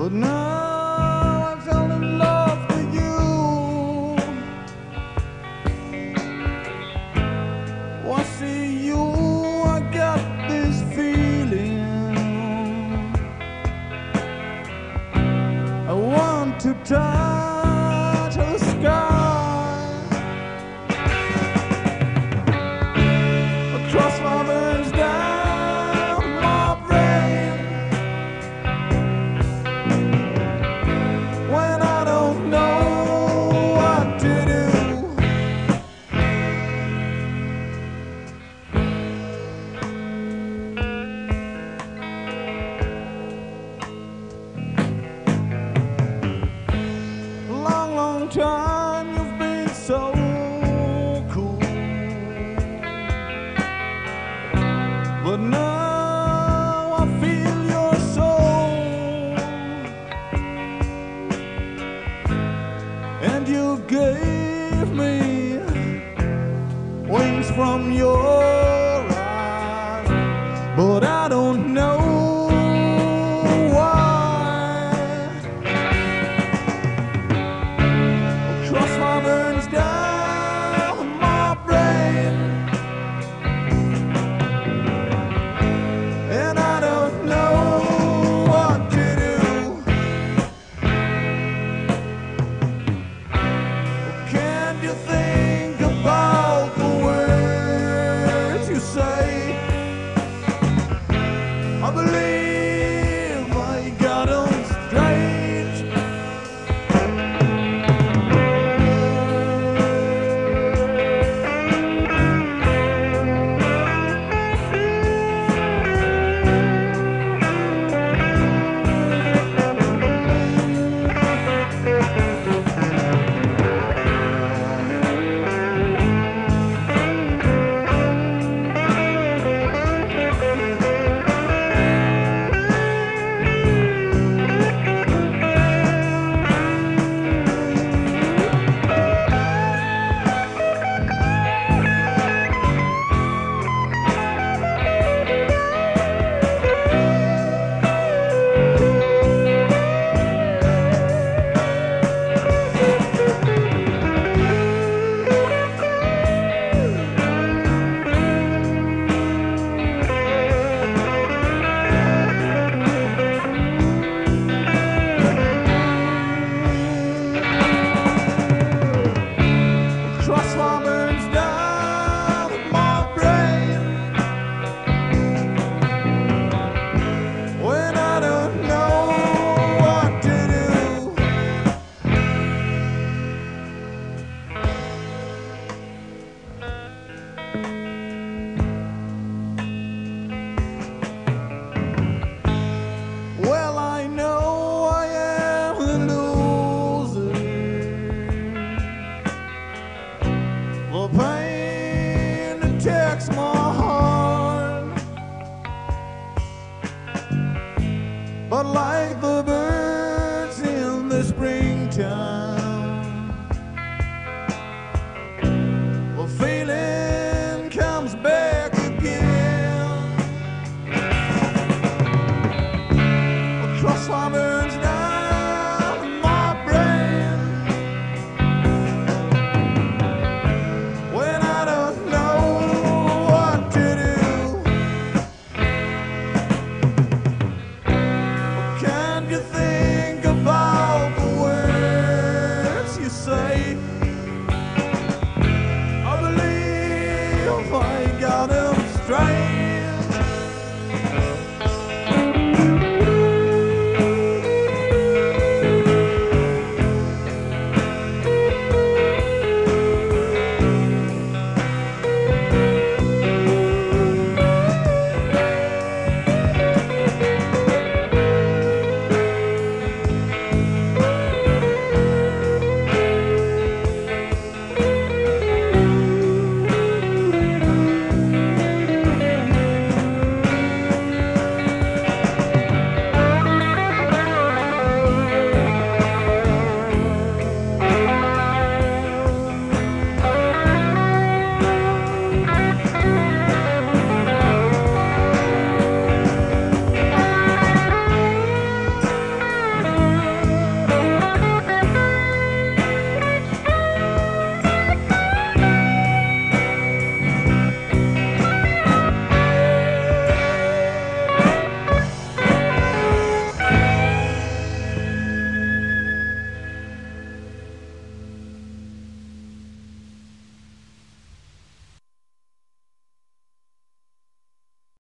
But now I fell in love with you. When I see you, I got this feeling. I want to touch the sky. Across my veins, down my brain. When I don't know what to do, long, long time you've been so cool. But now I feel your soul, and you gave me wings from your eyes, but I don't know why. Across my burns, down my brain, and I don't know what to do. Can you think about the words you say? I believe I got them straight. Cross my burns, down my brain, when I don't know what to do. Well, I know I am the loser. The pain attacks my heart, but like the birds in the springtime,